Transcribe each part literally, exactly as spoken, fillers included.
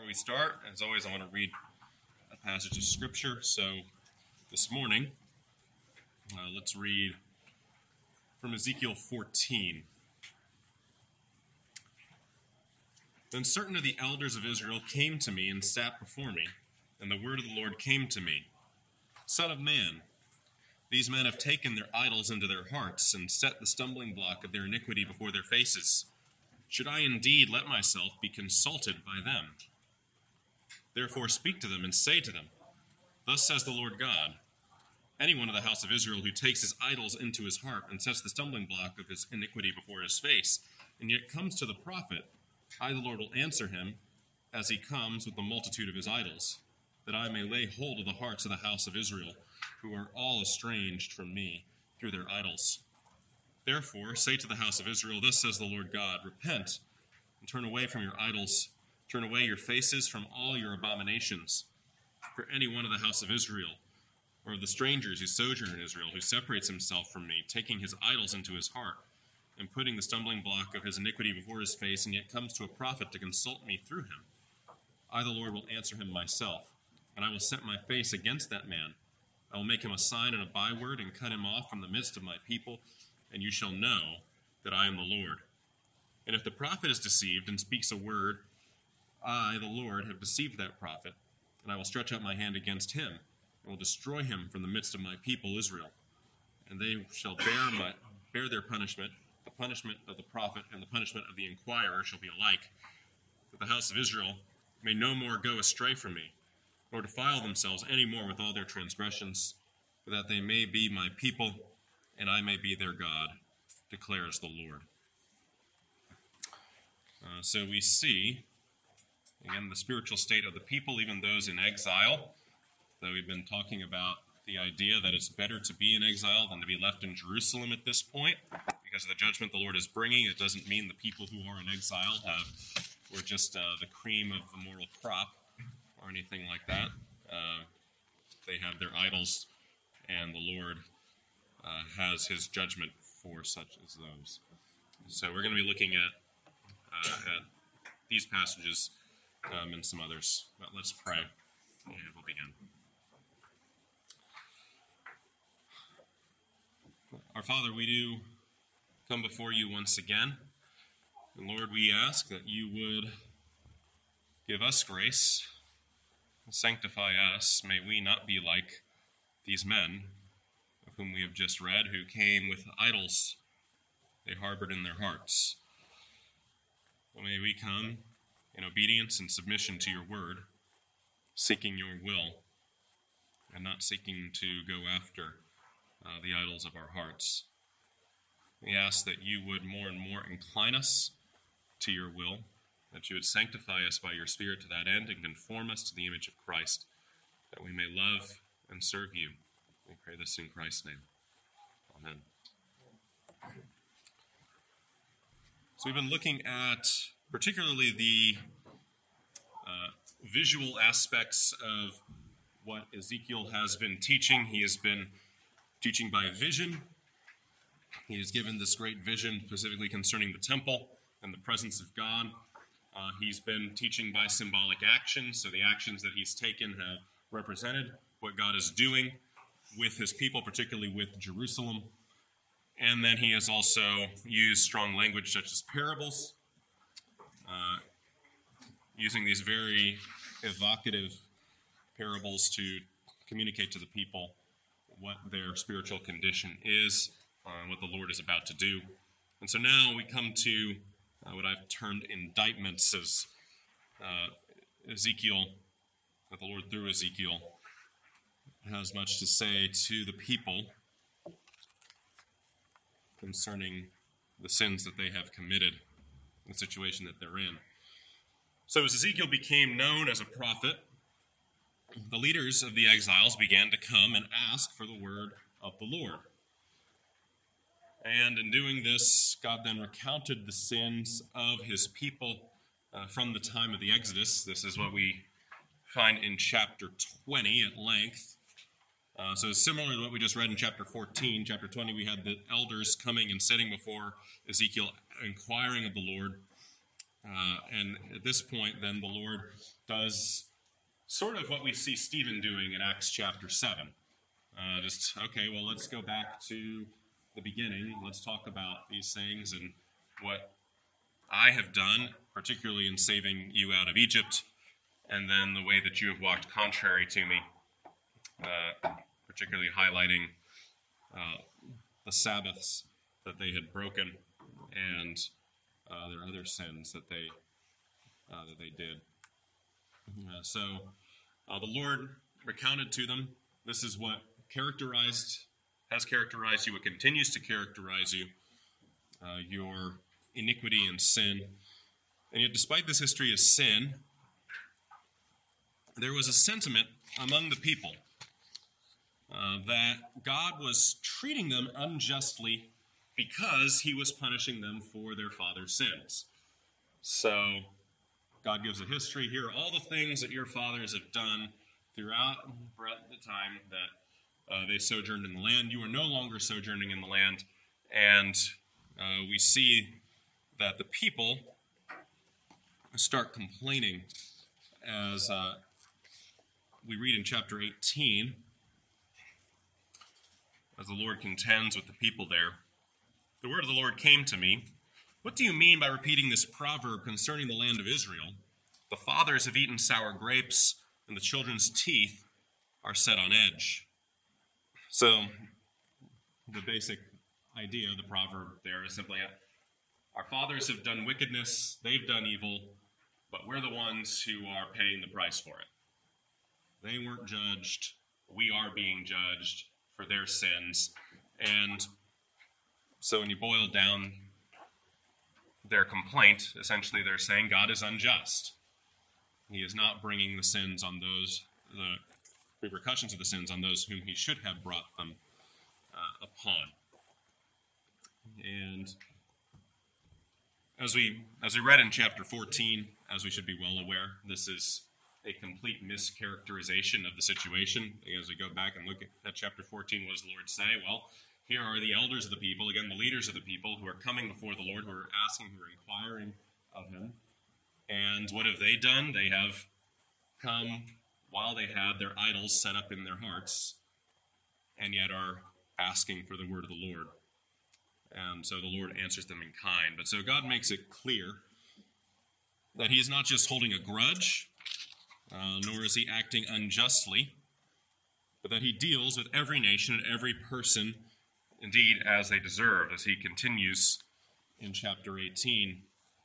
we start, as always, I want to read a passage of Scripture. So this morning, uh, let's read from Ezekiel fourteen. Then certain of the elders of Israel came to me and sat before me, and the word of the Lord came to me. Son of man, these men have taken their idols into their hearts and set the stumbling block of their iniquity before their faces. Should I indeed let myself be consulted by them? Therefore speak to them and say to them, Thus says the Lord God, anyone of the house of Israel who takes his idols into his heart and sets the stumbling block of his iniquity before his face, and yet comes to the prophet, I, the Lord, will answer him as he comes with the multitude of his idols, that I may lay hold of the hearts of the house of Israel, who are all estranged from me through their idols. Therefore say to the house of Israel, Thus says the Lord God, Repent and turn away from your idols, turn away your faces from all your abominations. For any one of the house of Israel, or of the strangers who sojourn in Israel, who separates himself from me, taking his idols into his heart, and putting the stumbling block of his iniquity before his face, and yet comes to a prophet to consult me through him, I, the Lord, will answer him myself, and I will set my face against that man. I will make him a sign and a byword, and cut him off from the midst of my people, and you shall know that I am the Lord. And if the prophet is deceived and speaks a word, I, the Lord, have deceived that prophet, and I will stretch out my hand against him, and will destroy him from the midst of my people Israel. And they shall bear my bear their punishment. The punishment of the prophet and the punishment of the inquirer shall be alike, that the house of Israel may no more go astray from me, nor defile themselves any more with all their transgressions, for that they may be my people, and I may be their God, declares the Lord. Uh, so we see, again, the spiritual state of the people, even those in exile. Though we've been talking about the idea that it's better to be in exile than to be left in Jerusalem at this point, because of the judgment the Lord is bringing. It doesn't mean the people who are in exile have were just uh, the cream of the moral crop or anything like that. Uh, they have their idols, and the Lord uh, has his judgment for such as those. So we're going to be looking at uh, at these passages um, and some others. But let's pray, and we'll begin. Our Father, we do come before you once again. And Lord, we ask that you would give us grace, sanctify us. May we not be like these men of whom we have just read, who came with idols they harbored in their hearts. But may we come in obedience and submission to your word, seeking your will, and not seeking to go after uh, the idols of our hearts. We ask that you would more and more incline us to your will, that you would sanctify us by your Spirit to that end and conform us to the image of Christ, that we may love and serve you. We pray this in Christ's name. Amen. So we've been looking at particularly the uh, visual aspects of what Ezekiel has been teaching. He has been teaching by vision. He has given this great vision specifically concerning the temple and the presence of God. Uh, he's been teaching by symbolic action, so the actions that he's taken have represented what God is doing with his people, particularly with Jerusalem. And then he has also used strong language such as parables, uh, using these very evocative parables to communicate to the people what their spiritual condition is, uh, what the Lord is about to do. And so now we come to uh, what I've termed indictments, as uh, Ezekiel, that the Lord through Ezekiel has much to say to the people concerning the sins that they have committed, the situation that they're in. So as Ezekiel became known as a prophet, the leaders of the exiles began to come and ask for the word of the Lord. And in doing this, God then recounted the sins of his people uh, from the time of the Exodus. This is what we find in chapter twenty at length. Uh, so similar to what we just read in chapter fourteen, chapter twenty, we had the elders coming and sitting before Ezekiel, inquiring of the Lord. Uh, and at this point, then, the Lord does sort of what we see Stephen doing in Acts chapter seven. Uh, just, okay, well, let's go back to the beginning. Let's talk about these things and what I have done, particularly in saving you out of Egypt, and then the way that you have walked contrary to me, uh, particularly highlighting uh, the Sabbaths that they had broken and uh, their other sins that they uh, that they did. Uh, so uh, the Lord recounted to them, this is what characterized, has characterized you, what continues to characterize you, uh, your iniquity and sin. And yet, despite this history of sin, there was a sentiment among the people uh, that God was treating them unjustly because he was punishing them for their father's sins. So God gives a history. Here are all the things that your fathers have done throughout the time that uh, they sojourned in the land. You are no longer sojourning in the land. And uh, we see that the people start complaining as uh, we read in chapter eighteen, as the Lord contends with the people there. The word of the Lord came to me. What do you mean by repeating this proverb concerning the land of Israel? The fathers have eaten sour grapes, and the children's teeth are set on edge. So, the basic idea of the proverb there is simply, our fathers have done wickedness, they've done evil, but we're the ones who are paying the price for it. They weren't judged, we are being judged for their sins. And so when you boil down their complaint, essentially they're saying God is unjust. He is not bringing the sins on those, the repercussions of the sins on those whom he should have brought them uh, upon. And as we as we read in chapter fourteen, as we should be well aware, this is a complete mischaracterization of the situation. As we go back and look at, at chapter fourteen, what does the Lord say? Well, here are the elders of the people, again, the leaders of the people who are coming before the Lord, who are asking, who are inquiring of him. And what have they done? They have come while they had their idols set up in their hearts, and yet are asking for the word of the Lord. And so the Lord answers them in kind. But so God makes it clear that he is not just holding a grudge, uh, nor is he acting unjustly, but that he deals with every nation and every person, indeed, as they deserve. As he continues in chapter eighteen,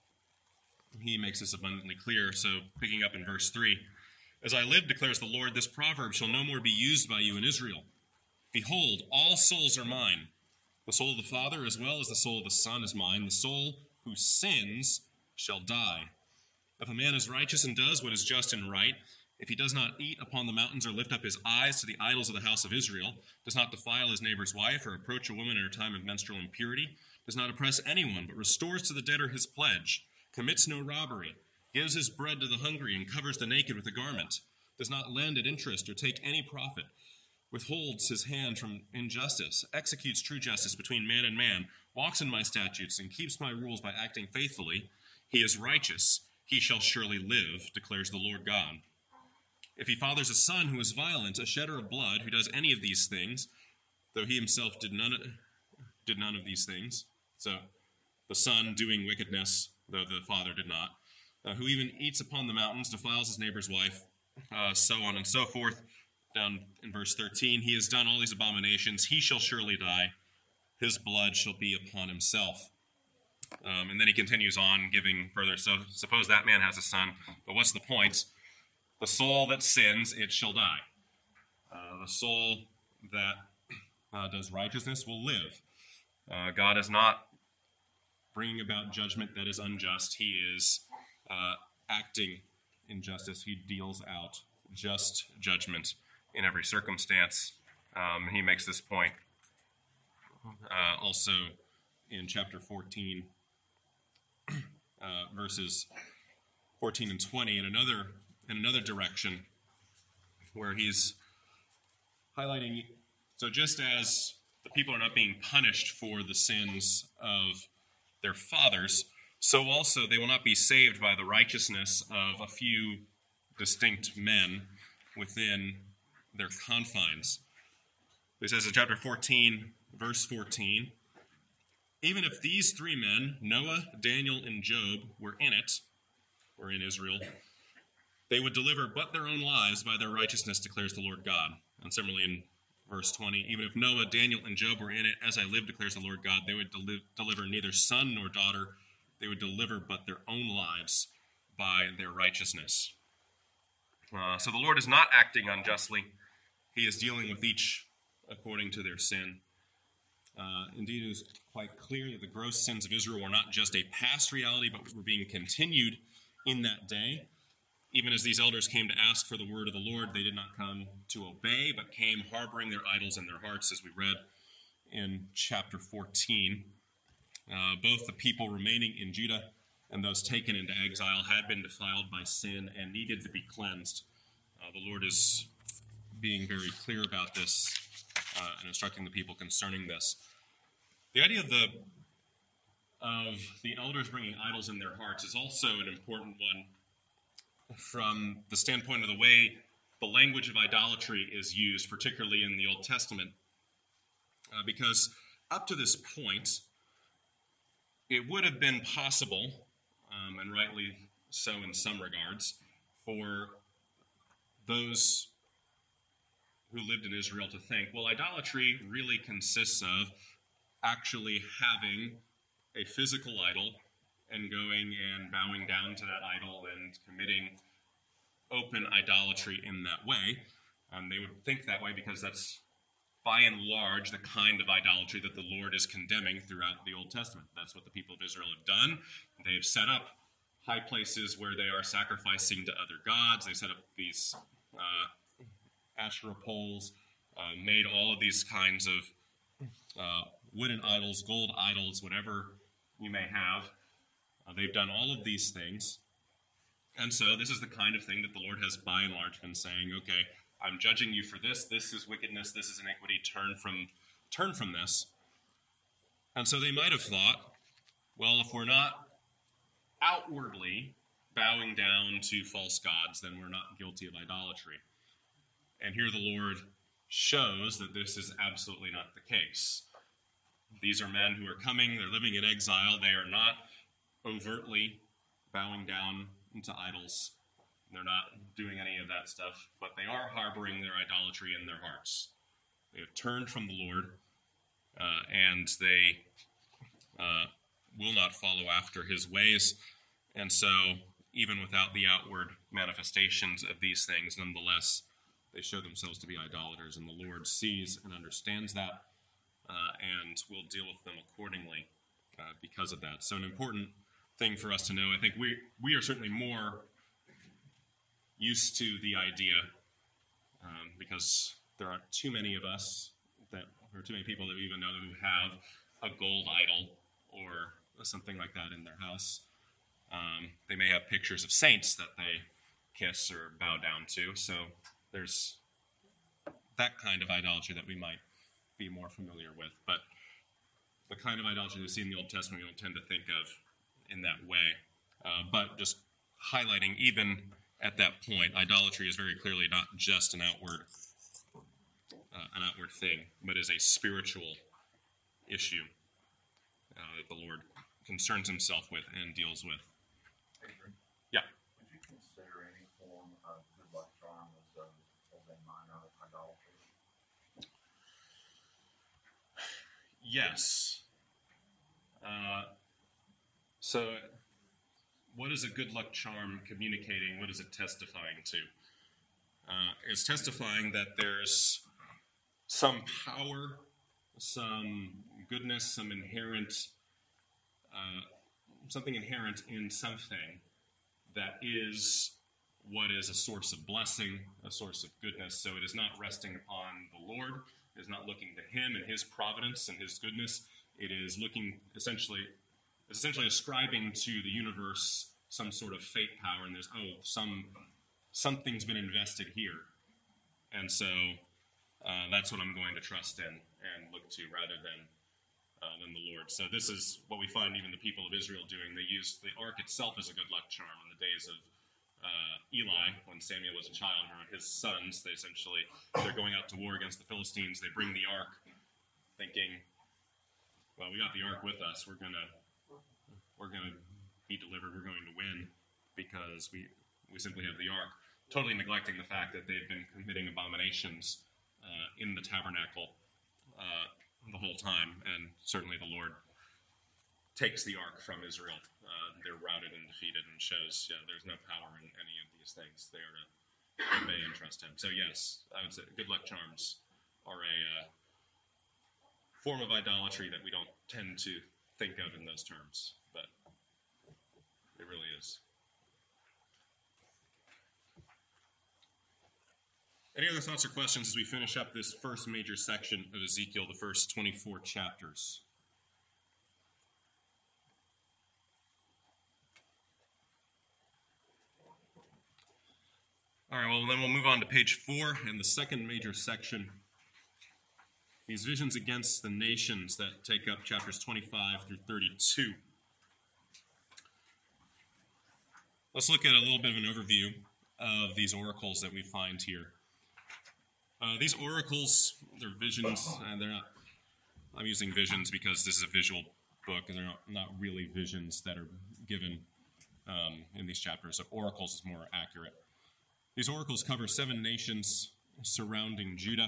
he makes this abundantly clear. So picking up in verse three, as I live, declares the Lord, this proverb shall no more be used by you in Israel. Behold, all souls are mine. The soul of the Father as well as the soul of the Son is mine. The soul who sins shall die. If a man is righteous and does what is just and right, if he does not eat upon the mountains or lift up his eyes to the idols of the house of Israel, does not defile his neighbor's wife or approach a woman in her time of menstrual impurity, does not oppress anyone, but restores to the debtor his pledge, commits no robbery, gives his bread to the hungry and covers the naked with a garment, does not lend at interest or take any profit, withholds his hand from injustice, executes true justice between man and man, walks in my statutes, and keeps my rules by acting faithfully, he is righteous, he shall surely live, declares the Lord God. If he fathers a son who is violent, a shedder of blood, who does any of these things, though he himself did none, did none of these things, so the son doing wickedness, though the father did not, uh, who even eats upon the mountains, defiles his neighbor's wife, uh, so on and so forth, down in verse thirteen, he has done all these abominations, he shall surely die, his blood shall be upon himself. Um, and then he continues on, giving further, so suppose that man has a son, but what's the point? The soul that sins, it shall die. Uh, the soul that uh, does righteousness will live. Uh, God is not bringing about judgment that is unjust. He is uh, acting in justice. He deals out just judgment in every circumstance. Um, he makes this point uh, also in chapter fourteen, uh, verses fourteen and twenty, in another in another direction, where he's highlighting, so just as the people are not being punished for the sins of their fathers, so also they will not be saved by the righteousness of a few distinct men within their confines. It says in chapter fourteen, verse fourteen, even if these three men, Noah, Daniel, and Job, were in it, or in Israel, they would deliver but their own lives by their righteousness, declares the Lord God. And similarly in verse twenty, even if Noah, Daniel, and Job were in it, as I live, declares the Lord God, they would deli- deliver neither son nor daughter. They would deliver but their own lives by their righteousness. Uh, so the Lord is not acting unjustly. He is dealing with each according to their sin. Uh, indeed, it is quite clear that the gross sins of Israel were not just a past reality, but were being continued in that day. Even as these elders came to ask for the word of the Lord, they did not come to obey, but came harboring their idols in their hearts, as we read in chapter fourteen. Uh, both the people remaining in Judah and those taken into exile had been defiled by sin and needed to be cleansed. Uh, the Lord is being very clear about this uh, and instructing the people concerning this. The idea of the of the elders bringing idols in their hearts is also an important one from the standpoint of the way the language of idolatry is used, particularly in the Old Testament, uh, because up to this point, it would have been possible, um, and rightly so in some regards, for those who lived in Israel to think, well, idolatry really consists of actually having a physical idol and going and bowing down to that idol and committing open idolatry in that way. Um, they would think that way because that's, by and large, the kind of idolatry that the Lord is condemning throughout the Old Testament. That's what the people of Israel have done. They have set up high places where they are sacrificing to other gods. They set up these uh, Asherah poles, uh, made all of these kinds of uh, wooden idols, gold idols, whatever you may have. Uh, they've done all of these things. And so this is the kind of thing that the Lord has by and large been saying, okay, I'm judging you for this. This is wickedness. This is iniquity. Turn from, turn from this. And so they might have thought, well, if we're not outwardly bowing down to false gods, then we're not guilty of idolatry. And here the Lord shows that this is absolutely not the case. These are men who are coming. They're living in exile. They are not overtly bowing down to idols. They're not doing any of that stuff, but they are harboring their idolatry in their hearts. They have turned from the Lord, uh, and they uh, will not follow after his ways. And so, even without the outward manifestations of these things, nonetheless, they show themselves to be idolaters, and the Lord sees and understands that, uh, and will deal with them accordingly uh, because of that. So an important thing for us to know, I think we we are certainly more used to the idea, um, because there aren't too many of us, that or too many people that we even know who have a gold idol or something like that in their house. Um, they may have pictures of saints that they kiss or bow down to, so there's that kind of idolatry that we might be more familiar with. But the kind of idolatry we see in the Old Testament, we don't tend to think of in that way. Uh, but just highlighting, even at that point, idolatry is very clearly not just an outward, uh, an outward thing, but is a spiritual issue uh, that the Lord concerns himself with and deals with. Adrian, Yeah. would you consider any form of good luck charm as a, as a minor idolatry? Yes. Uh, so, what is a good luck charm communicating? What is it testifying to? Uh, it's testifying that there's some power, some goodness, some inherent, uh, something inherent in something that is what is a source of blessing, a source of goodness. So it is not resting upon the Lord. It is not looking to him and his providence and his goodness. It is looking essentially, it's essentially ascribing to the universe some sort of fate power. And there's, oh, some something's been invested here. And so uh, that's what I'm going to trust in and look to rather than uh, than the Lord. So this is what we find even the people of Israel doing. They used the ark itself as a good luck charm in the days of uh, Eli, when Samuel was a child, or his sons. They essentially, they're going out to war against the Philistines. They bring the ark thinking, well, we got the ark with us. We're gonna, we're gonna be delivered. We're going to win because we, we simply have the ark. Totally neglecting the fact that they've been committing abominations uh, in the tabernacle uh, the whole time, and certainly the Lord takes the ark from Israel. Uh, they're routed and defeated, and shows yeah, there's no power in any of these things. They are to obey and trust Him. So yes, I would say good luck charms are a uh, form of idolatry that we don't tend to think of in those terms, but it really is. Any other thoughts or questions as we finish up this first major section of Ezekiel, the first twenty-four chapters? All right, well, then we'll move on to page four and the second major section. These visions against the nations that take up chapters twenty-five through thirty-two. Let's look at a little bit of an overview of these oracles that we find here. Uh, these oracles, they're visions, and they're not, I'm using visions because this is a visual book, and they're not, not really visions that are given um, in these chapters. So oracles is more accurate. These oracles cover seven nations surrounding Judah.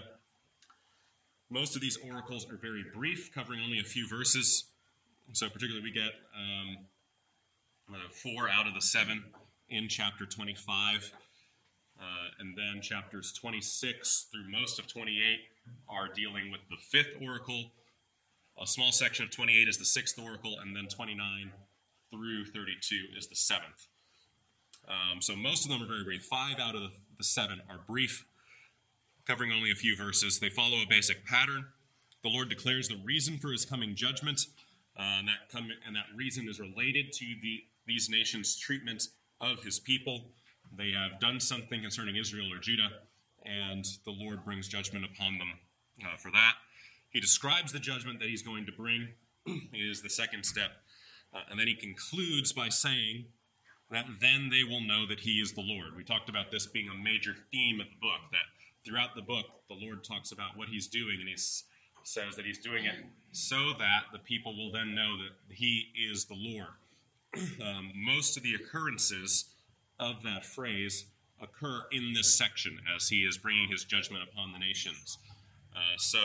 Most of these oracles are very brief, covering only a few verses. So particularly we get um, uh, four out of the seven in chapter twenty-five. Uh, and then chapters twenty-six through most of twenty-eight are dealing with the fifth oracle. A small section of twenty-eight is the sixth oracle, and then twenty-nine through thirty-two is the seventh. Um, so most of them are very brief. Five out of the, the seven are brief, covering only a few verses. They follow a basic pattern. The Lord declares the reason for His coming judgment, uh, and, that come, and that reason is related to the, these nations' treatment of His people. They have done something concerning Israel or Judah, and the Lord brings judgment upon them uh, for that. He describes the judgment that He's going to bring. Is the second step. Uh, and then He concludes by saying that then they will know that He is the Lord. We talked about this being a major theme of the book, that throughout the book, the Lord talks about what He's doing, and He says that He's doing it so that the people will then know that He is the Lord. Um, most of the occurrences of that phrase occur in this section as He is bringing His judgment upon the nations. Uh, so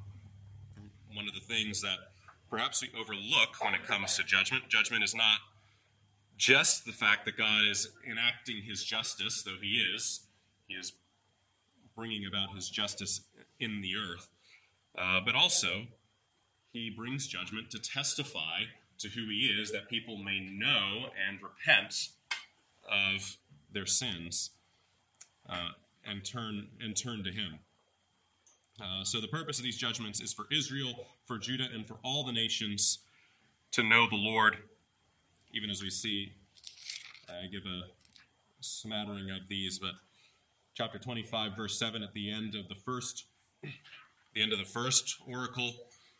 one of the things that perhaps we overlook when it comes to judgment, judgment is not just the fact that God is enacting His justice, though He is. He is bringing about His justice in the earth. Uh, but also, He brings judgment to testify to who He is, that people may know and repent of their sins uh, and turn and turn to Him. Uh, so the purpose of these judgments is for Israel, for Judah, and for all the nations to know the Lord, even as we see. I give a smattering of these, but chapter twenty-five, verse seven, at the end of the first, the end of the first oracle.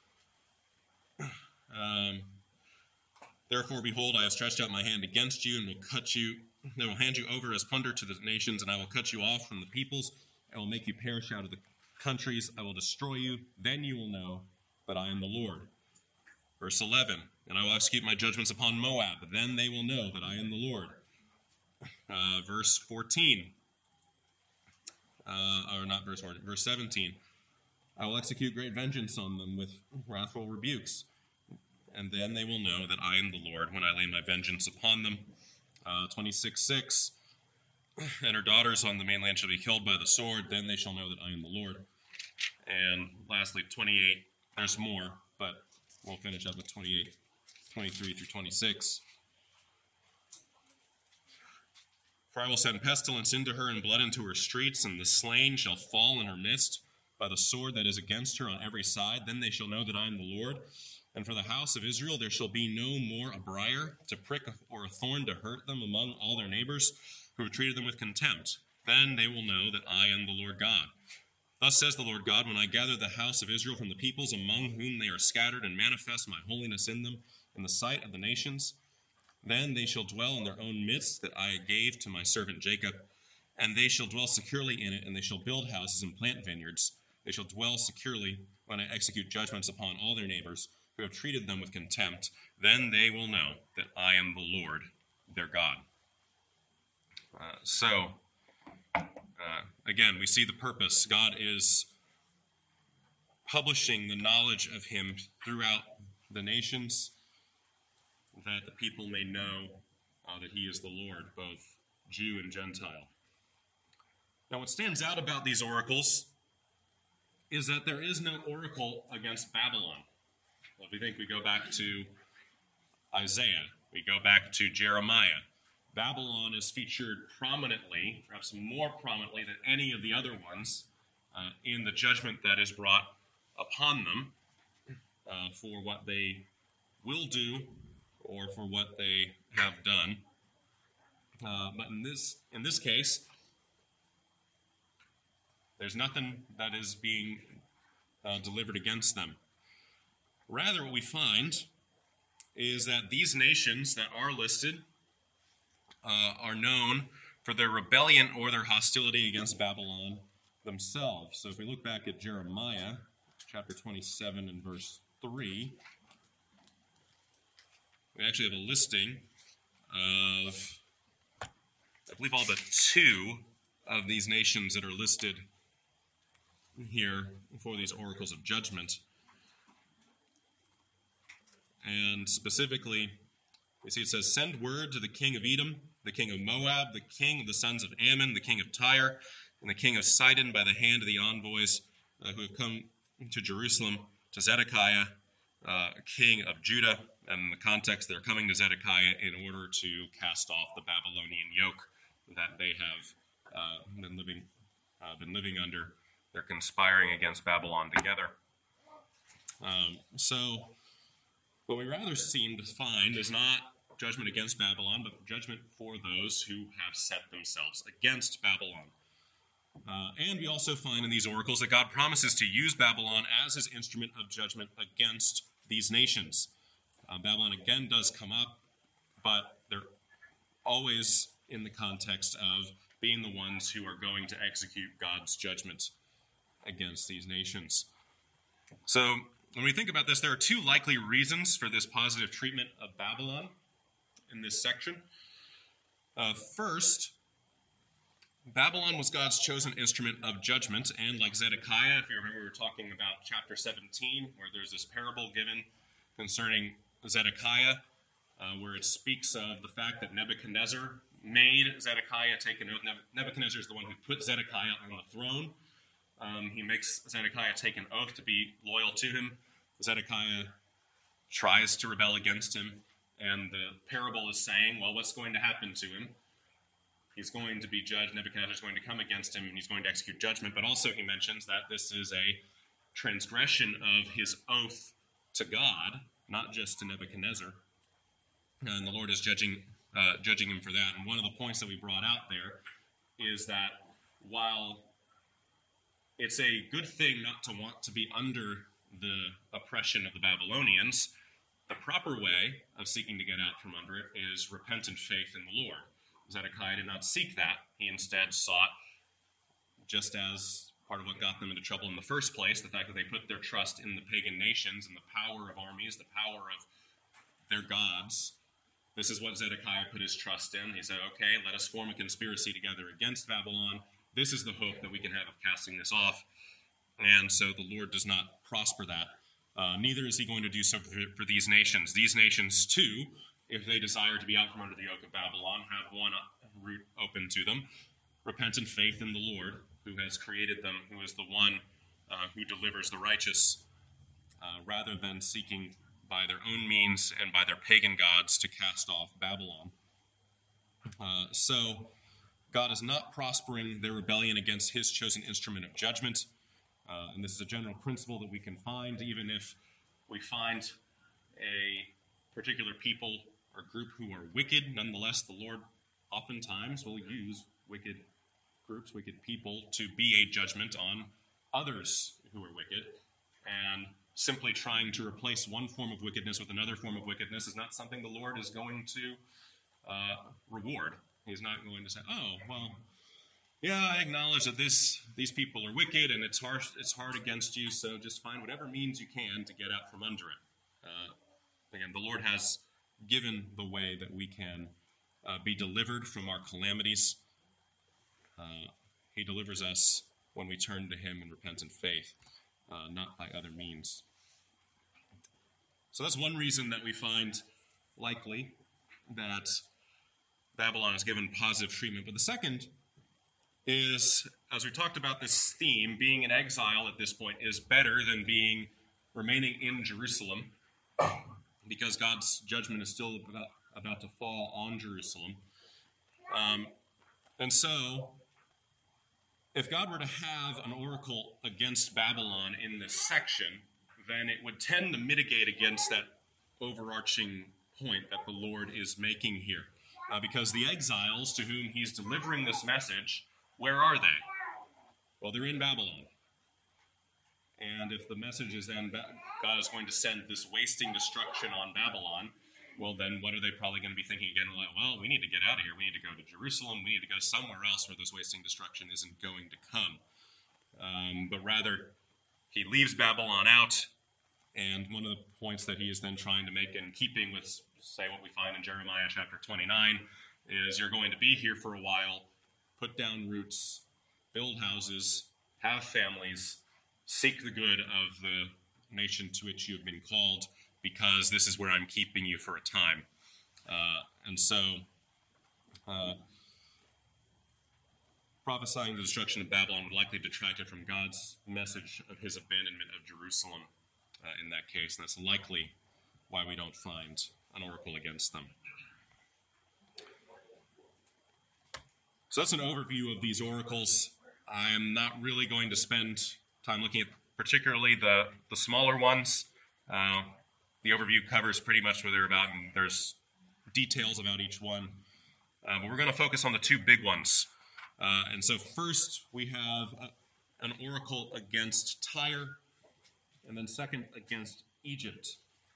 Um, Therefore, behold, I have stretched out my hand against you, and will cut you. I will hand you over as plunder to the nations, and I will cut you off from the peoples. I will make you perish out of the countries. I will destroy you. Then you will know that I am the Lord. Verse eleven, and I will execute my judgments upon Moab. Then they will know that I am the Lord. Uh, verse fourteen, uh, or not verse fourteen, verse seventeen. I will execute great vengeance on them with wrathful rebukes. And then they will know that I am the Lord when I lay my vengeance upon them. Uh, twenty-six six, and her daughters on the mainland shall be killed by the sword. Then they shall know that I am the Lord. And lastly, twenty-eight, there's more, but we'll finish up with twenty-eight, twenty-three through twenty-six. For I will send pestilence into her and blood into her streets, and the slain shall fall in her midst by the sword that is against her on every side. Then they shall know that I am the Lord. And for the house of Israel there shall be no more a briar to prick or a thorn to hurt them among all their neighbors who have treated them with contempt. Then they will know that I am the Lord God. Thus says the Lord God, when I gather the house of Israel from the peoples among whom they are scattered and manifest my holiness in them in the sight of the nations, then they shall dwell in their own midst that I gave to my servant Jacob, and they shall dwell securely in it, and they shall build houses and plant vineyards. They shall dwell securely when I execute judgments upon all their neighbors who have treated them with contempt. Then they will know that I am the Lord, their God. Uh, so, uh, again, we see the purpose. God is publishing the knowledge of him throughout the nations, that the people may know uh, that he is the Lord, both Jew and Gentile. Now, what stands out about these oracles is that there is no oracle against Babylon. Well, if we think we go back to Isaiah, we go back to Jeremiah, Babylon is featured prominently, perhaps more prominently than any of the other ones, uh, in the judgment that is brought upon them uh, for what they will do or for what they have done. Uh, but in this in this case, there's nothing that is being uh, delivered against them. Rather, what we find is that these nations that are listed uh, are known for their rebellion or their hostility against Babylon themselves. So if we look back at Jeremiah chapter twenty-seven and verse three, we actually have a listing of, I believe, all but two of these nations that are listed here for these oracles of judgment. And specifically, we see it says, send word to the king of Edom, the king of Moab, the king of the sons of Ammon, the king of Tyre, and the king of Sidon by the hand of the envoys uh, who have come to Jerusalem, to Zedekiah, uh, king of Judah. And in the context, they're coming to Zedekiah in order to cast off the Babylonian yoke that they have uh, been living uh, been living under. They're conspiring against Babylon together. Um, so what we rather seem to find is not judgment against Babylon, but judgment for those who have set themselves against Babylon. Uh, and we also find in these oracles that God promises to use Babylon as his instrument of judgment against these nations. Uh, Babylon again does come up, but they're always in the context of being the ones who are going to execute God's judgment against these nations. So when we think about this, there are two likely reasons for this positive treatment of Babylon in this section. Uh, first, Babylon was God's chosen instrument of judgment, and like Zedekiah, if you remember, we were talking about chapter seventeen, where there's this parable given concerning Zedekiah, uh, where it speaks of the fact that Nebuchadnezzar made Zedekiah take an oath. Nebuchadnezzar is the one who put Zedekiah on the throne. Um, he makes Zedekiah take an oath to be loyal to him. Zedekiah tries to rebel against him, and the parable is saying, well, what's going to happen to him? He's going to be judged. Nebuchadnezzar is going to come against him, and he's going to execute judgment. But also he mentions that this is a transgression of his oath to God, not just to Nebuchadnezzar. And the Lord is judging uh, judging him for that. And one of the points that we brought out there is that while it's a good thing not to want to be under the oppression of the Babylonians, the proper way of seeking to get out from under it is repentant faith in the Lord. Zedekiah did not seek that. He instead sought, just as part of what got them into trouble in the first place, the fact that they put their trust in the pagan nations and the power of armies, the power of their gods. This is what Zedekiah put his trust in. He said, okay, let us form a conspiracy together against Babylon. This is the hope that we can have of casting this off. And so the Lord does not prosper that. Uh, neither is he going to do so for, for these nations. These nations, too, if they desire to be out from under the yoke of Babylon, have one route open to them: repentant faith in the Lord, who has created them, who is the one uh, who delivers the righteous, uh, rather than seeking by their own means and by their pagan gods to cast off Babylon. Uh, so God is not prospering their rebellion against his chosen instrument of judgment. Uh, and this is a general principle that we can find, even if we find a particular people or group who are wicked. Nonetheless, the Lord oftentimes will use wicked groups, wicked people, to be a judgment on others who are wicked, and simply trying to replace one form of wickedness with another form of wickedness is not something the Lord is going to uh, reward. He's not going to say, oh, well, yeah, I acknowledge that this these people are wicked and it's harsh, it's hard against you, so just find whatever means you can to get out from under it. Uh, again, the Lord has given the way that we can uh, be delivered from our calamities. Uh, he delivers us when we turn to him in repentant faith, uh, not by other means. So that's one reason that we find likely that Babylon is given positive treatment. But the second is, as we talked about this theme, being in exile at this point is better than being remaining in Jerusalem, because God's judgment is still about, about to fall on Jerusalem. Um, and so, if God were to have an oracle against Babylon in this section, then it would tend to mitigate against that overarching point that the Lord is making here. Uh, because the exiles to whom he's delivering this message, where are they? Well, they're in Babylon. And if the message is then God is going to send this wasting destruction on Babylon, well, then what are they probably going to be thinking again? Like, well, we need to get out of here. We need to go to Jerusalem. We need to go somewhere else where this wasting destruction isn't going to come. Um, but rather, he leaves Babylon out. And one of the points that he is then trying to make, in keeping with, say, what we find in Jeremiah chapter twenty-nine, is you're going to be here for a while, put down roots, build houses, have families, seek the good of the nation to which you have been called, because this is where I'm keeping you for a time. Uh, and so, uh, prophesying the destruction of Babylon would likely detract it from God's message of his abandonment of Jerusalem uh, in that case, and that's likely why we don't find an oracle against them. So that's an overview of these oracles. I'm not really going to spend time looking at particularly the, the smaller ones. Uh, the overview covers pretty much what they're about, and there's details about each one. Uh, but we're going to focus on the two big ones. Uh, and so first we have a, an oracle against Tyre, and then second against Egypt.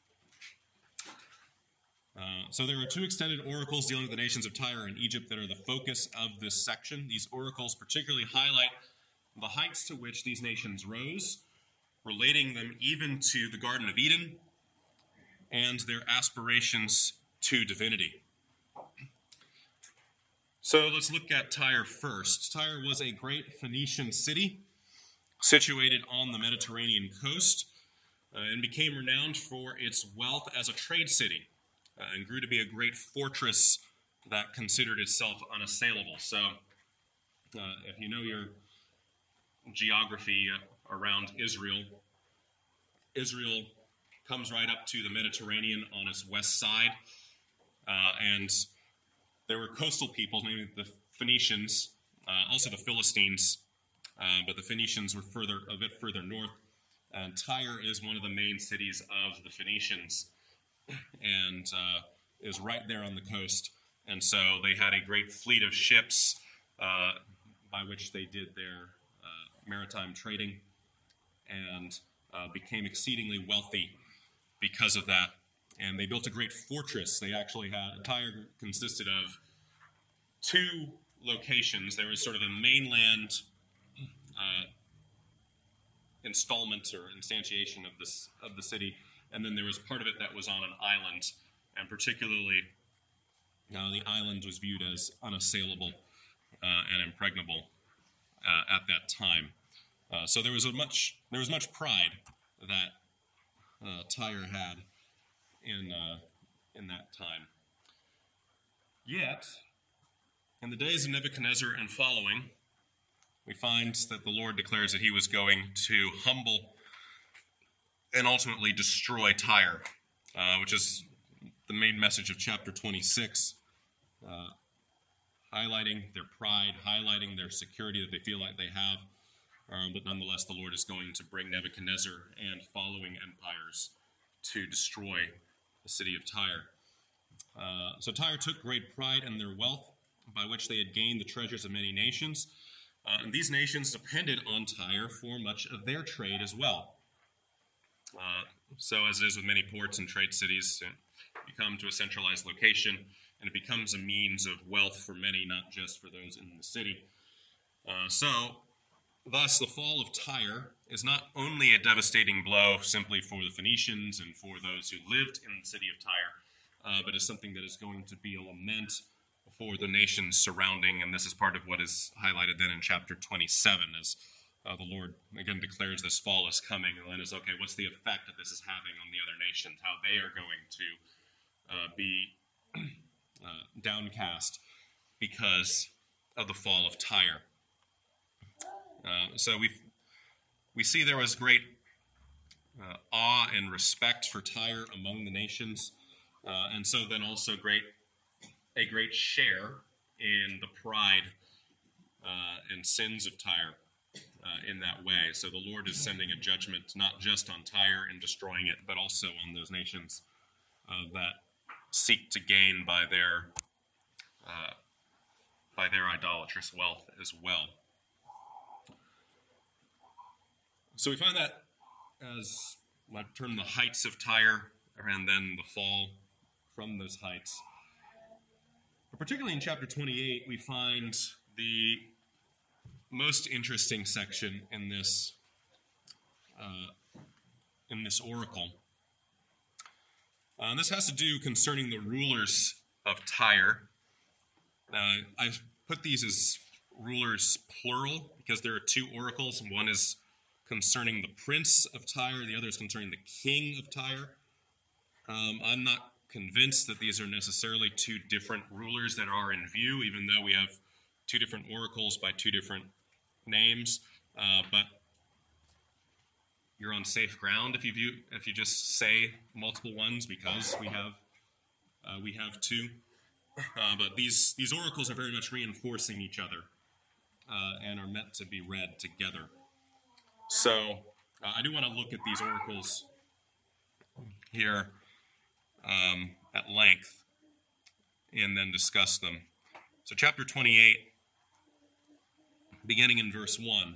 Uh, so there are two extended oracles dealing with the nations of Tyre and Egypt that are the focus of this section. These oracles particularly highlight the heights to which these nations rose, relating them even to the Garden of Eden and their aspirations to divinity. So let's look at Tyre first. Tyre was a great Phoenician city situated on the Mediterranean coast uh, and became renowned for its wealth as a trade city uh, and grew to be a great fortress that considered itself unassailable. So uh, if you know your geography around Israel, Israel comes right up to the Mediterranean on its west side, uh, and there were coastal peoples, namely the Phoenicians, uh, also the Philistines, uh, but the Phoenicians were further a bit further north. And Tyre is one of the main cities of the Phoenicians, and uh, is right there on the coast. And so they had a great fleet of ships uh, by which they did their uh, maritime trading, and uh, became exceedingly wealthy because of that. And they built a great fortress. They actually had, Tyre consisted of two locations. There was sort of a mainland uh, installment or instantiation of this of the city, and then there was part of it that was on an island, and particularly uh, the island was viewed as unassailable uh, and impregnable uh, at that time. Uh, so there was a much there was much pride that uh, Tyre had in uh, in that time. Yet, in the days of Nebuchadnezzar and following, we find that the Lord declares that he was going to humble and ultimately destroy Tyre, uh, which is the main message of chapter twenty-six, uh, highlighting their pride, highlighting their security that they feel like they have. Um, but nonetheless, the Lord is going to bring Nebuchadnezzar and following empires to destroy the city of Tyre. Uh, so Tyre took great pride in their wealth, by which they had gained the treasures of many nations. Uh, and these nations depended on Tyre for much of their trade as well. Uh, so as it is with many ports and trade cities, you come to a centralized location, and it becomes a means of wealth for many, not just for those in the city. Uh, so, thus, the fall of Tyre is not only a devastating blow simply for the Phoenicians and for those who lived in the city of Tyre, uh, but is something that is going to be a lament for the nations surrounding, and this is part of what is highlighted then in chapter twenty-seven, as uh, the Lord again declares this fall is coming, and then is, okay, what's the effect that this is having on the other nations, how they are going to uh, be uh, downcast because of the fall of Tyre. Uh, so we we see there was great uh, awe and respect for Tyre among the nations, uh, and so then also great a great share in the pride uh, and sins of Tyre uh, in that way. So the Lord is sending a judgment not just on Tyre and destroying it, but also on those nations uh, that seek to gain by their uh, by their idolatrous wealth as well. So we find that as I term the heights of Tyre, and then the fall from those heights. But particularly in chapter twenty-eight, we find the most interesting section in this uh, in this oracle. Uh, and this has to do concerning the rulers of Tyre. Uh, I've put these as rulers plural because there are two oracles. One is concerning the prince of Tyre, the other is concerning the king of Tyre. Um, I'm not convinced that these are necessarily two different rulers that are in view, even though we have two different oracles by two different names. Uh, but you're on safe ground if you view, if you just say multiple ones, because we have uh, we have two. Uh, but these these oracles are very much reinforcing each other uh, and are meant to be read together. So uh, I do want to look at these oracles here um, at length and then discuss them. So chapter twenty-eight, beginning in verse one.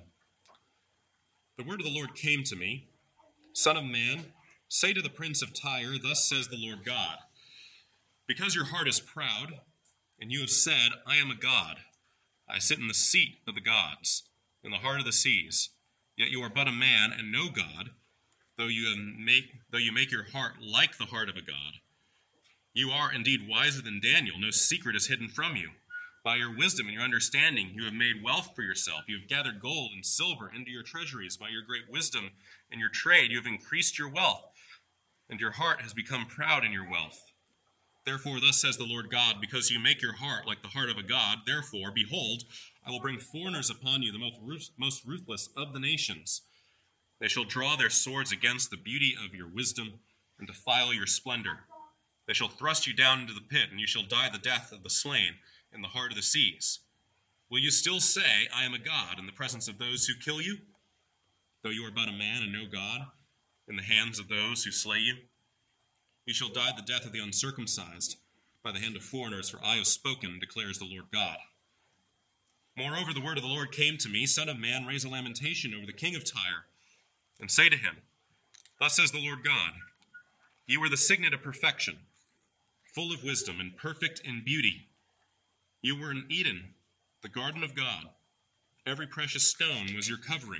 The word of the Lord came to me, Son of man, say to the prince of Tyre, thus says the Lord God, because your heart is proud, and you have said, I am a god, I sit in the seat of the gods, in the heart of the seas, yet you are but a man and no god, though you make though you make your heart like the heart of a god. You are indeed wiser than Daniel, no secret is hidden from you. By your wisdom and your understanding you have made wealth for yourself. You have gathered gold and silver into your treasuries. By your great wisdom and your trade you have increased your wealth, and your heart has become proud in your wealth. Therefore, thus says the Lord God, because you make your heart like the heart of a god, therefore, behold, I will bring foreigners upon you, the most, most ruthless of the nations. They shall draw their swords against the beauty of your wisdom and defile your splendor. They shall thrust you down into the pit, and you shall die the death of the slain in the heart of the seas. Will you still say, I am a god, in the presence of those who kill you? Though you are but a man and no god, in the hands of those who slay you? You shall die the death of the uncircumcised, by the hand of foreigners, for I have spoken, declares the Lord God. Moreover, the word of the Lord came to me, Son of man, raise a lamentation over the king of Tyre, and say to him, thus says the Lord God, you were the signet of perfection, full of wisdom and perfect in beauty. You were in Eden, the garden of God. Every precious stone was your covering.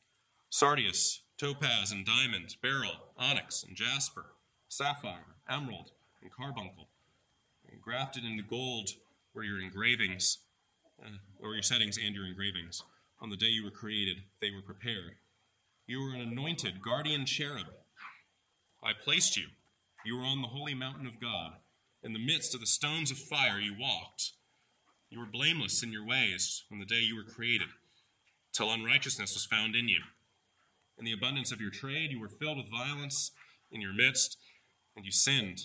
Sardius, topaz, and diamond, beryl, onyx, and jasper, sapphire, emerald, and carbuncle. And grafted into gold were your engravings, uh, or your settings and your engravings. On the day you were created, they were prepared. You were an anointed guardian cherub. I placed you. You were on the holy mountain of God. In the midst of the stones of fire you walked. You were blameless in your ways from the day you were created, till unrighteousness was found in you. In the abundance of your trade you were filled with violence in your midst, and you sinned.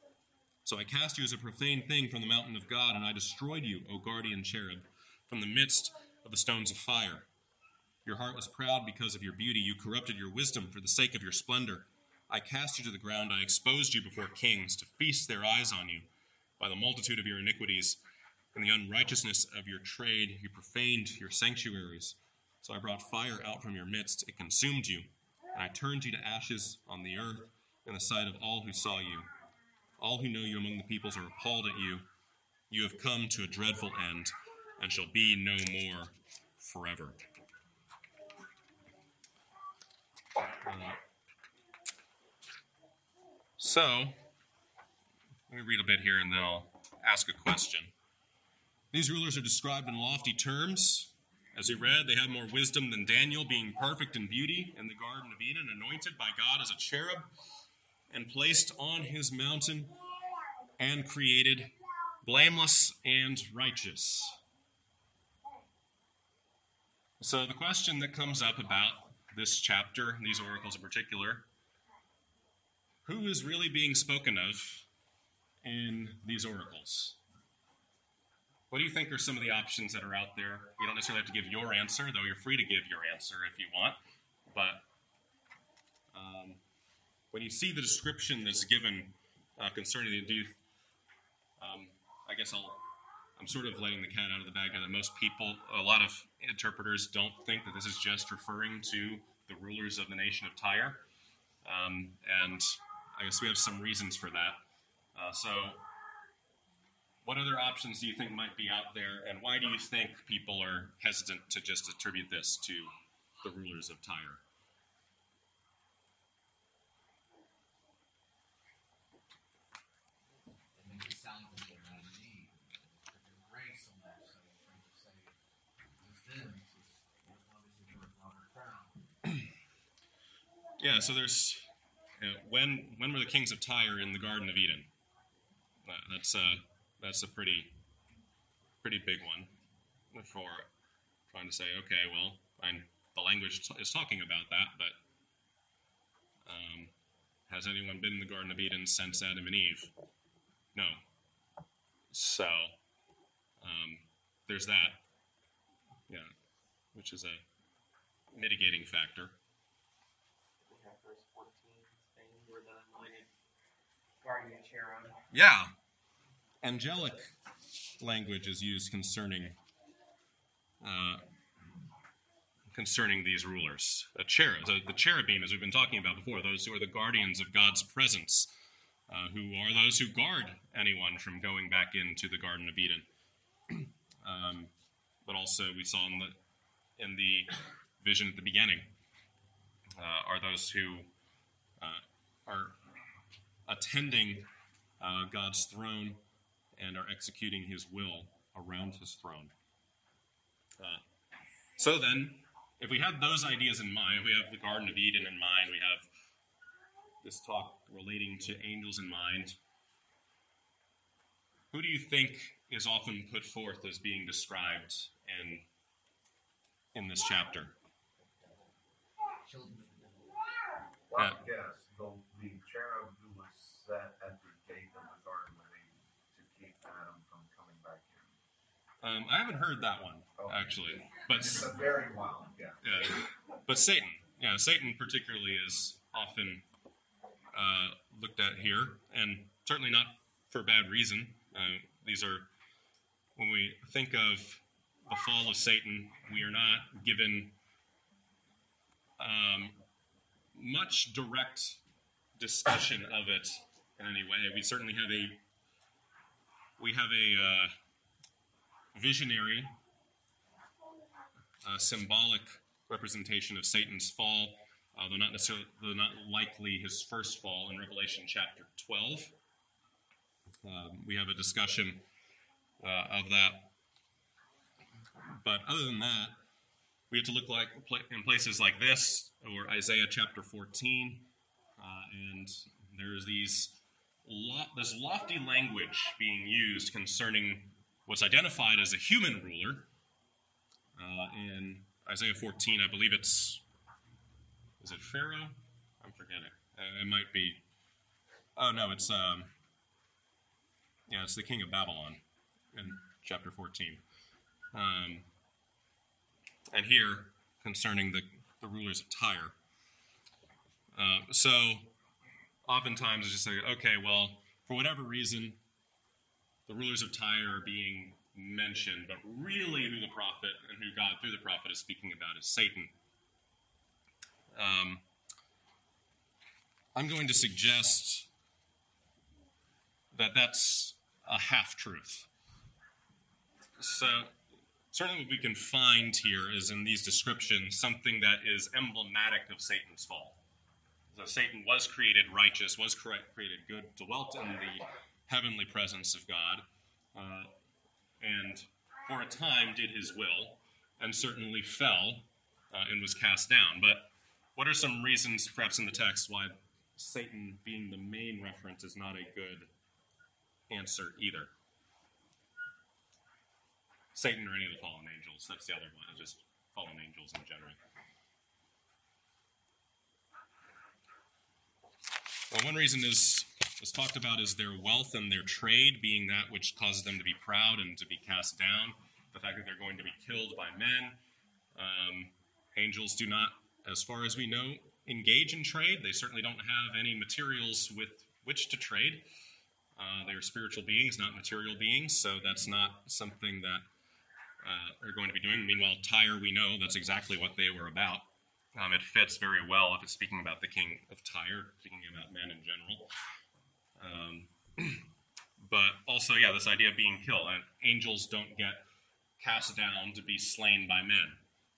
So I cast you as a profane thing from the mountain of God, and I destroyed you, O guardian cherub, from the midst of the stones of fire. Your heart was proud because of your beauty. You corrupted your wisdom for the sake of your splendor. I cast you to the ground. I exposed you before kings to feast their eyes on you by the multitude of your iniquities. In the unrighteousness of your trade, you profaned your sanctuaries. So I brought fire out from your midst. It consumed you. And I turned you to ashes on the earth in the sight of all who saw you. All who know you among the peoples are appalled at you. You have come to a dreadful end and shall be no more forever. Uh, so, let me read a bit here and then I'll ask a question. These rulers are described in lofty terms. As we read, they had more wisdom than Daniel, being perfect in beauty in the Garden of Eden, anointed by God as a cherub, and placed on his mountain, and created blameless and righteous. So the question that comes up about this chapter, these oracles in particular, who is really being spoken of in these oracles? What do you think are some of the options that are out there? You don't necessarily have to give your answer, though you're free to give your answer if you want. But um, when you see the description that's given uh, concerning the, do you, um, I guess I'll, I'm sort of letting the cat out of the bag now that most people, a lot of interpreters don't think that this is just referring to the rulers of the nation of Tyre. Um, and I guess we have some reasons for that. Uh, so what other options do you think might be out there, and why do you think people are hesitant to just attribute this to the rulers of Tyre? It makes it sound like they're not in need. There's grace on that, so you're trying to say it's them. It's obviously worth Robert Crown. Yeah, so there's uh, when when were the kings of Tyre in the Garden of Eden? Uh, that's a that's a pretty pretty big one for trying to say, okay, well, I'm, the language t- is talking about that, but um, has anyone been in the Garden of Eden since Adam and Eve? No. So um, there's that, yeah, which is a mitigating factor. We have verse fourteen, saying we're the anointed guardian cherub. Yeah. Angelic language is used concerning uh, concerning these rulers. A cherub, the, the cherubim, as we've been talking about before, those who are the guardians of God's presence, uh, who are those who guard anyone from going back into the Garden of Eden. um, but also, we saw in the in the vision at the beginning, uh, are those who uh, are attending uh, God's throne and are executing his will around his throne. Uh, so then, if we have those ideas in mind, if we have the Garden of Eden in mind, we have this talk relating to angels in mind, who do you think is often put forth as being described in, in this chapter? Children of the devil. Well, Uh, yes, the, the cherub who was set at the gate of the Garden of Eden to keep Adam from coming back in. Um, I haven't heard that one, Oh. actually. But It's a very wild, yeah. uh, but Satan, yeah, Satan particularly is often uh, looked at here, and certainly not for bad reason. Uh, these are, when we think of the fall of Satan, we are not given um, much direct discussion of it in any way. We certainly have a we have a uh, visionary, uh, symbolic representation of Satan's fall, uh, though not necessarily, though not likely his first fall in Revelation chapter twelve. Um, we have a discussion uh, of that. But other than that, we have to look like in places like this, or Isaiah chapter fourteen, uh, and there's these lo- this lofty language being used concerning what's identified as a human ruler. Uh, in Isaiah fourteen, I believe it's, is it Pharaoh? I'm forgetting. Uh, it might be. Oh no, it's um. Yeah, it's the king of Babylon in chapter fourteen. Um, and here, concerning the, the rulers of Tyre. Uh, so, oftentimes it's just like, okay, well, for whatever reason, the rulers of Tyre are being mentioned, but really who the prophet and who God through the prophet is speaking about is Satan. Um, I'm going to suggest that that's a half-truth. So certainly what we can find here is in these descriptions something that is emblematic of Satan's fall. So Satan was created righteous, was created good, dwelt in the heavenly presence of God, uh, and for a time did his will, and certainly fell uh, and was cast down. But what are some reasons, perhaps in the text, why Satan being the main reference is not a good answer either? Satan or any of the fallen angels. That's the other one, just fallen angels in general. Well, one reason is, is talked about is their wealth and their trade being that which causes them to be proud and to be cast down. The fact that they're going to be killed by men. Um, angels do not, as far as we know, engage in trade. They certainly don't have any materials with which to trade. Uh, they are spiritual beings, not material beings, so that's not something that uh, they're going to be doing. Meanwhile, Tyre, we know that's exactly what they were about. Um, it fits very well if it's speaking about the king of Tyre, speaking about men in general. Um, but also, yeah, this idea of being killed. And angels don't get cast down to be slain by men.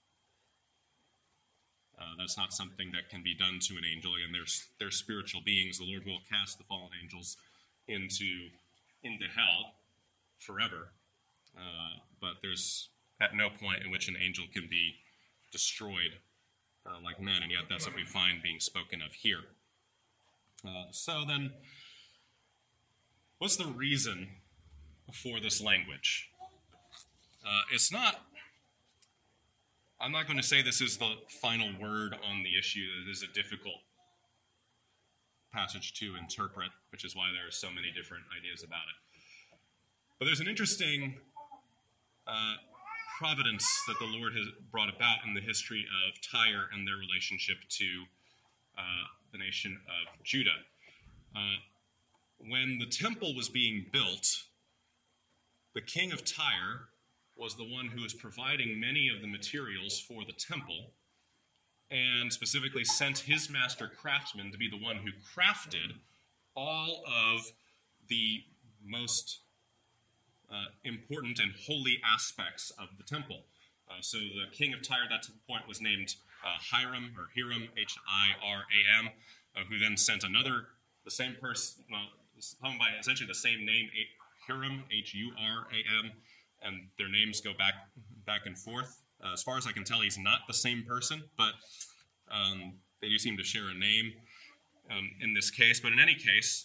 Uh, that's not something that can be done to an angel. Again, they're, they're spiritual beings. The Lord will cast the fallen angels into, into hell forever. Uh, but there's at no point in which an angel can be destroyed uh, like men, and yet that's what we find being spoken of here. Uh, so then, what's the reason for this language? Uh, it's not, I'm not going to say this is the final word on the issue. It is a difficult passage to interpret, which is why there are so many different ideas about it. But there's an interesting uh, providence that the Lord has brought about in the history of Tyre and their relationship to uh, the nation of Judah. Uh, when the temple was being built, the king of Tyre was the one who was providing many of the materials for the temple, and specifically sent his master craftsman to be the one who crafted all of the most uh, important and holy aspects of the temple. Uh, so the king of Tyre at that point was named uh, Hiram, or Hiram, H I R A M, uh, who then sent another, the same person, well, someone by essentially the same name, Hiram, H U R A M, and their names go back back and forth. Uh, as far as I can tell, he's not the same person, but um, they do seem to share a name um, in this case. But in any case,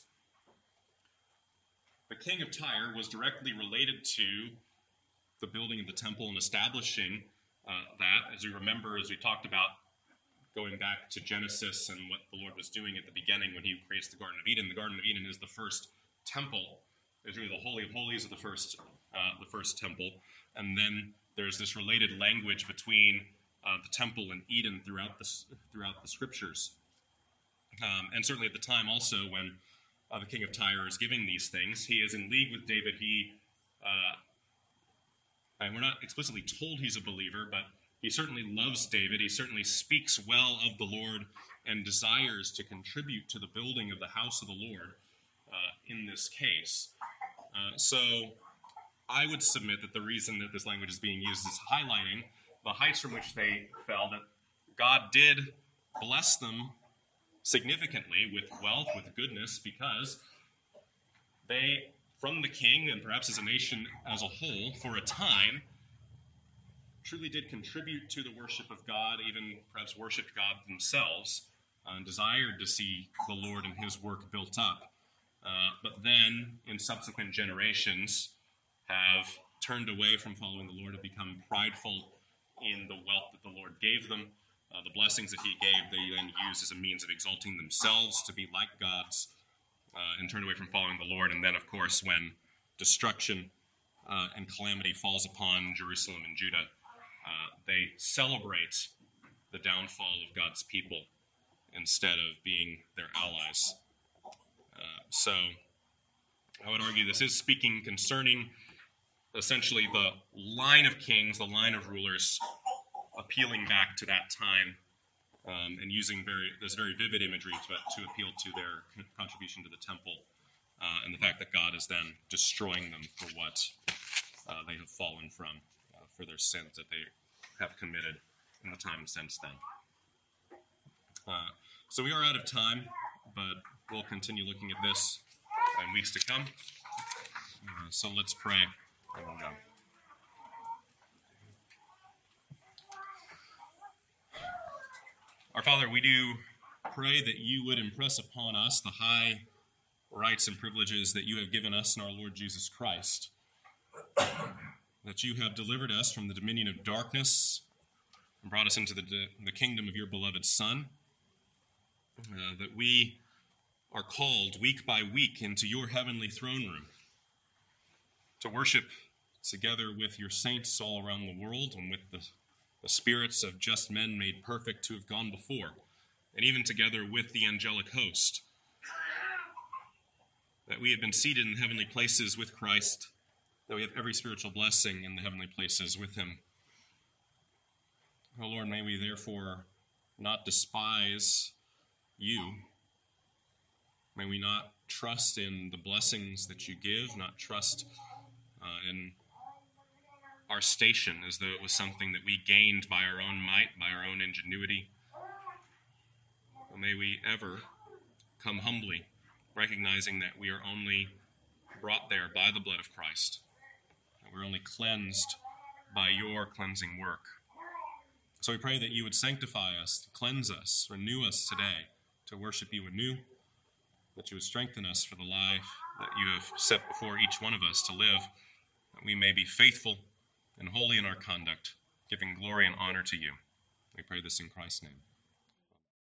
the king of Tyre was directly related to the building of the temple and establishing uh, that. As you remember, as we talked about, going back to Genesis and what the Lord was doing at the beginning when he creates the Garden of Eden. The Garden of Eden is the first temple. It's really the Holy of Holies of the first, uh, the first temple. And then there's this related language between uh, the temple and Eden throughout the, throughout the scriptures. Um, and certainly at the time also when uh, the king of Tyre is giving these things, he is in league with David. He, uh, and we're not explicitly told he's a believer, but he certainly loves David. He certainly speaks well of the Lord and desires to contribute to the building of the house of the Lord uh, in this case. Uh, so I would submit that the reason that this language is being used is highlighting the heights from which they fell, that God did bless them significantly with wealth, with goodness, because they, from the king and perhaps as a nation as a whole, for a time, truly did contribute to the worship of God, even perhaps worshiped God themselves, uh, and desired to see the Lord and his work built up. Uh, but then, in subsequent generations, have turned away from following the Lord, have become prideful in the wealth that the Lord gave them. Uh, the blessings that he gave, they then used as a means of exalting themselves to be like gods, uh, and turned away from following the Lord. And then, of course, when destruction uh, and calamity falls upon Jerusalem and Judah, uh, they celebrate the downfall of God's people instead of being their allies. Uh, so I would argue this is speaking concerning essentially the line of kings, the line of rulers, appealing back to that time, um, and using very this very vivid imagery to, to appeal to their contribution to the temple, uh, and the fact that God is then destroying them for what uh, they have fallen from, uh, for their sins that they have committed in the time since then. Uh, so we are out of time, but we'll continue looking at this in weeks to come. Uh, so let's pray and we'll go. Our Father, we do pray that you would impress upon us the high rights and privileges that you have given us in our Lord Jesus Christ, that you have delivered us from the dominion of darkness and brought us into the, the kingdom of your beloved Son, uh, that we are called week by week into your heavenly throne room to worship together with your saints all around the world and with the, the spirits of just men made perfect who have gone before, and even together with the angelic host, that we have been seated in heavenly places with Christ, that we have every spiritual blessing in the heavenly places with him. Oh Lord, may we therefore not despise you. May we not trust in the blessings that you give, not trust uh, in our station as though it was something that we gained by our own might, by our own ingenuity. But may we ever come humbly, recognizing that we are only brought there by the blood of Christ, that we're only cleansed by your cleansing work. So we pray that you would sanctify us, cleanse us, renew us today to worship you anew, that you would strengthen us for the life that you have set before each one of us to live, that we may be faithful and holy in our conduct, giving glory and honor to you. We pray this in Christ's name.